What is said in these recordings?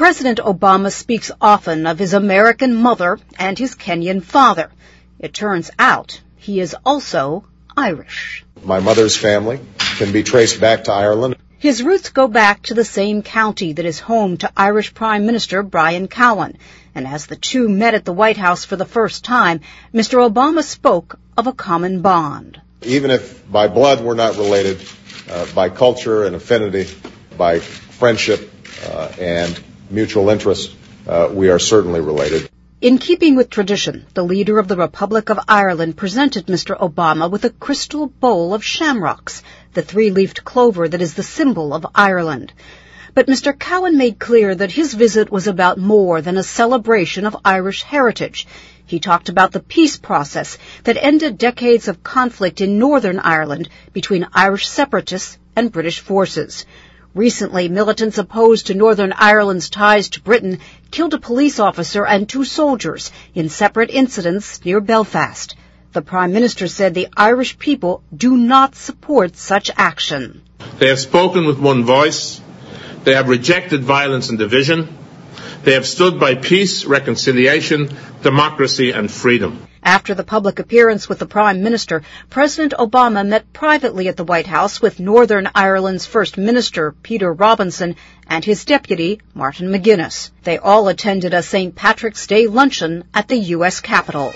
President Obama speaks often of his American mother and his Kenyan father. It turns out he is also Irish. My mother's family can be traced back to Ireland. His roots go back to the same county that is home to Irish Prime Minister Brian Cowen. And as the two met at the White House for the first time, Mr. Obama spoke of a common bond. Even if by blood we're not related, by culture and affinity, by friendship and mutual interest, we are certainly related. In keeping with tradition, the leader of the Republic of Ireland presented Mr. Obama with a crystal bowl of shamrocks, the three-leafed clover that is the symbol of Ireland. But Mr. Cowen made clear that his visit was about more than a celebration of Irish heritage. He talked about the peace process that ended decades of conflict in Northern Ireland between Irish separatists and British forces. Recently, militants opposed to Northern Ireland's ties to Britain killed a police officer and 2 soldiers in separate incidents near Belfast. The Prime Minister said the Irish people do not support such action. They have spoken with one voice. They have rejected violence and division. They have stood by peace, reconciliation, democracy and freedom. After the public appearance with the Prime Minister, President Obama met privately at the White House with Northern Ireland's First Minister, Peter Robinson, and his deputy, Martin McGuinness. They all attended a St. Patrick's Day luncheon at the U.S. Capitol.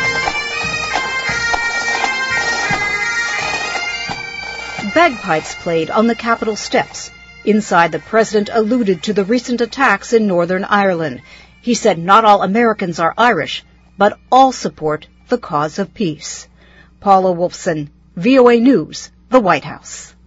Bagpipes played on the Capitol steps. Inside, the president alluded to the recent attacks in Northern Ireland. He said not all Americans are Irish, but all support the cause of peace. Paula Wolfson, VOA News, the White House.